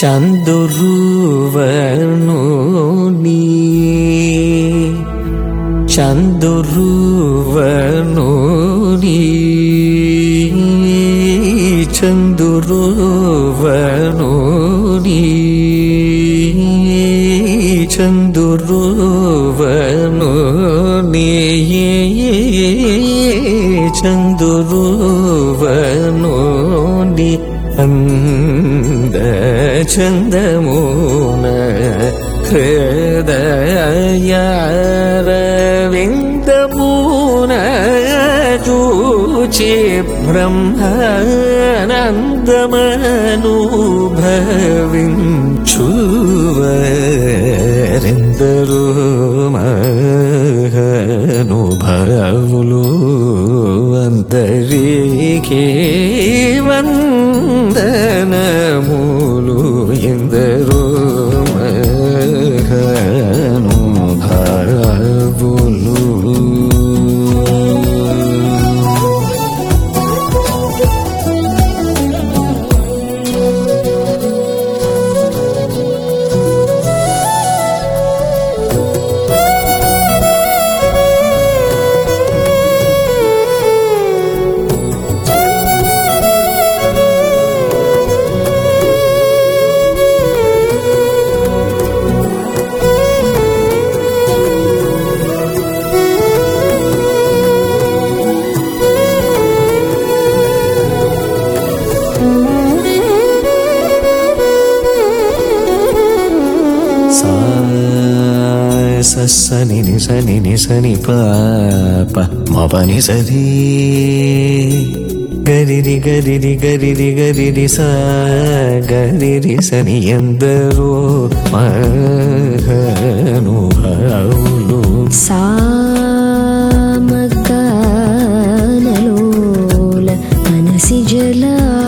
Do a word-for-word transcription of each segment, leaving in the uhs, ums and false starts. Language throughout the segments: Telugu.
చందురువనుని చందురువనుని చందురువనుని చందురువనుని చందురువనుని అంద చందమున హృదయారవిందమున చూచి బ్రహ్మానందమనుభవించువరెందరూ మహానుభావులు అందరికీ వందనములు ఎందరో మహానుభావులు. సని నిసని నిసని పాప మపని సరి గరిరి గరిరి గరిరి గరిరి సా గరిరి సని ఎందరో మహానుభావులు. సామగానలోల మనసి జల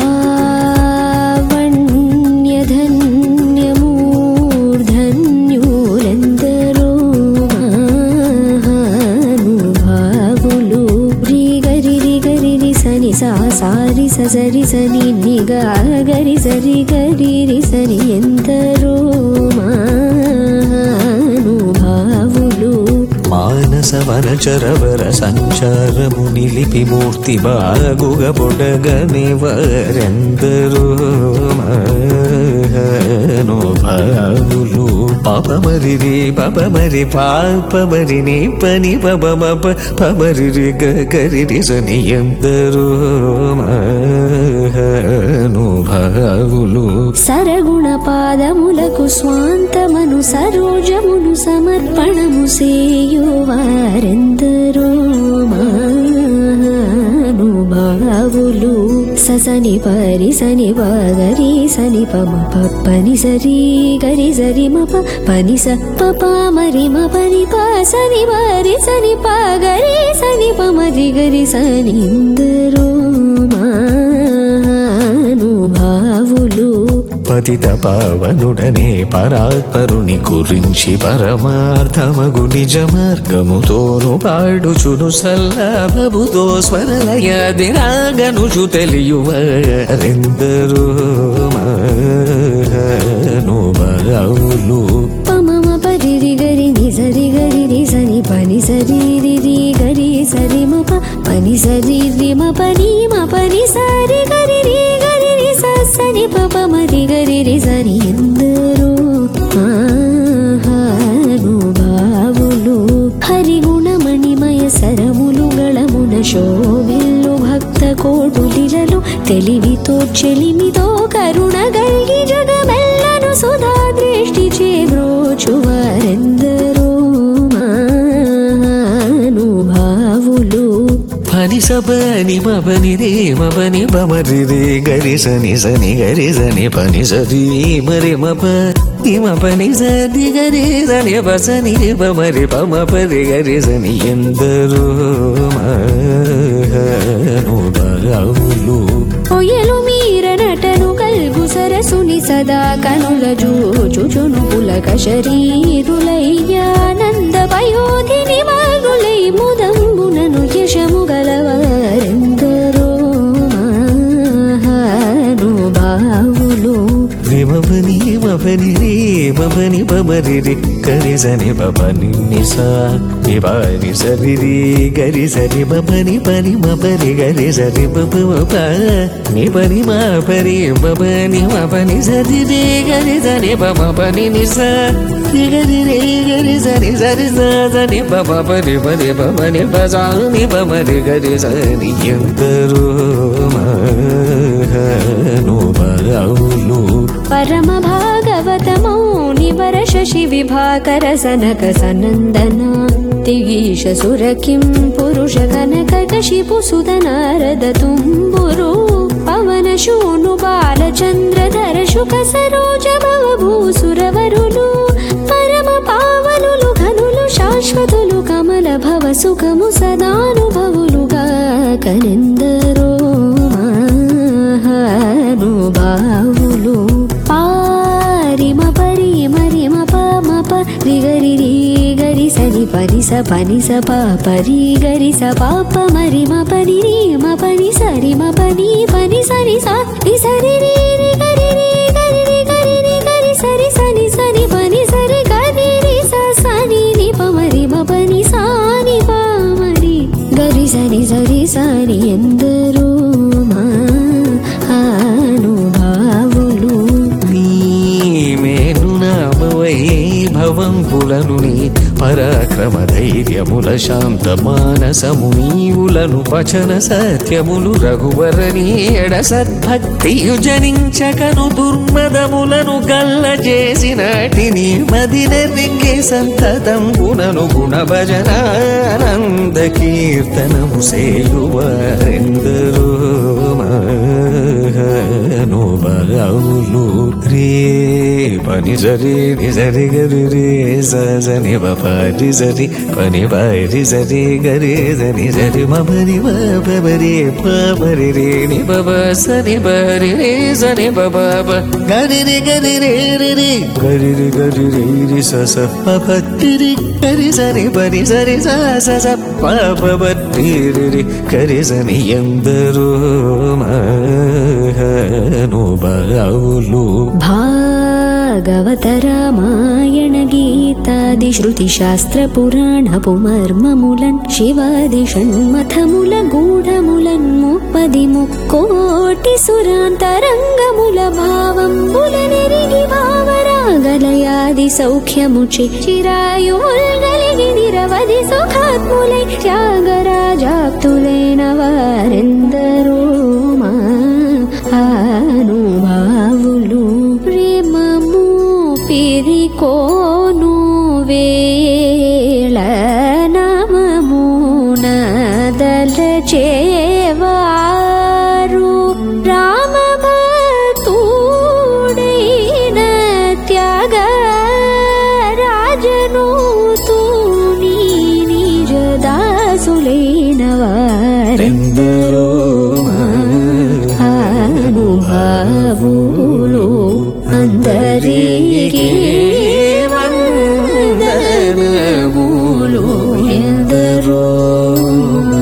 సారి సరి సని నిగా గరి సరి గరి రి సని ఎందరో మహానుభావులు. మానస వనచరవర సంచారము నిలిపి మూర్తి బాగుగ బొడగని వరెందరో మహానుభావులు. పాపమరి రే పపమరి పాపమరి నీ పని పబమప పమరి రి గరి రి సని ఎందరో మహానుభావులు. సరగుణ పాదములకు స్వాంతమను సరోజమును సమర్పణము సేయువారెందరో మహానుభావులు. ససని పరి సని పగరి సని పమ పని సరి గరి సరి మప పని స పప మరి మ పని ప సని మరి సని పగరి సని పమరి గరి సని ఎందరో మహానుభావులు. పతిత పావనుడనే పరాత్పరుని గురించి పరమార్థమగు నిజ మార్గముతోను పాడుచును సల్లాభముతో స్వరలయాది రాగనుచు తెలియువరెందరో మహానుభావులు. పమమ పరిరి గరి ని సరి గరి రి సని పని సరి రి రి గరి సరి మ ప పని సరి రి మ పని మ పని సరి గరి రి గరి రి సని పప మరి గరి రి సని ఎందరో మహానుభావులు. హరిగుణమణిమయ సరములు గళమున శోభిల్లు భక్త కోటులిలలో తెలివితో చెలిమితో కరుణ గల్గి జగమెల్లను సుధా దృష్టి చేబ్రోచువారెందరో మహానుభావులు. పని సపని మపని రే మపని పమరి రే గరి సని సని గరి సని పని సరి మరి మప మపని సది గరి సని పసని పమరి పమ పరి గరి సని ఎందరో మహానుభావులు. ఒయలు మీర నటను కల్గు సరసుని సదా కనుల జూచుచును పులక శరీరులయ్యానంద పయోధిని మాగులై ముదంబునను యశము గలవారెందరో మహానుభావులు. విమవని పని రే మపని పమరి రే గరి సని పని నిసా నిపాని సరి రే గరి సరి మపని పని మపరి గరి సరి పప మప ని పని మా పరి మపని మపని సరి రే గరి సని పమ పని నిసా గరి రే గరి సరి సరి సని పమ పరి పరి పమని పసాని పమరి గరి సని ఎందరో మహానుభావులు పరమ భాగవతమౌ నివర శశి విభాకర సనక సనందన తిగీష సురకిం పురుష కనక కశిపు సుత నారద తుంబురు పవన శూను బాలచంద్రధర శుక సరోజ భవభూసురవరులు పరమ పావనులు ఘనులు శాశ్వతులు కమల భవ సుఖము సదానుభవులుగా కనెందరో మహానుభావులు పారిమ పరిమ రిమ పమ పరి గరి రి గరి సరి పరి స పని స ప పరి గరి స పాప మరిమ పరి రి మ పని సరి మ పని పని సరి స రి సరి రి రి గరి రి గరి రి గరి రి గరి సరి సని సని పని సరి గరి రి స సని ని ప మరి మ పని సా ని ప మరి గరి సని సరి సని ఎందరో మహానుభావులు నీమేను నామ వైభవంబులను నీ పరాక్రమ ధైర్యముల శాంత మానసము నీవులను పచన సత్యములు రఘువరని ఎడ సద్భక్తియు జనించకను దుర్మదములను గల్ల చేసినటిని మదినెరింగే సంతతం గుణను గుణ భజన ఆనంద కీర్తనము సేయువారెందరో మహానుభావులు రే పని సరి నిజరి గరి రే సని పరి సరి పని పరి సరి గరి సని సరి మని పరి పరి రే ని బబ సని పరి రే సని బబ గరి రి గరి రే రి రి గరి రి గరి రి రి స స పరి రి గరి సని పరి సరి స స స ప పరి రి రి గరి సని ఎందరో మహానుభావులు భాగవత రామాయణ గీతాది శృతి శాస్త్ర పురాణపు మర్మములన్ శివాది షణ్మథముల గూఢములన్ ముప్పది ముక్కోటి సురాంతరంగముల భావంబుల నెరిగి భావరాగలయాది సౌఖ్యముచి చిరాయుల్గలిగి నిరవధి సుఖాత్ములై త్యాగరాజాప్తులైన వారెందరో మహానుభావులు ప్రేమము పిరికోను వేళ నమమున దలచేవారు రామ భక్తుడైన త్యాగ రాజను తూని నిజ దాసులైన వారెందరో మహానుభావులు అందరికీ వందనములు ఎందరో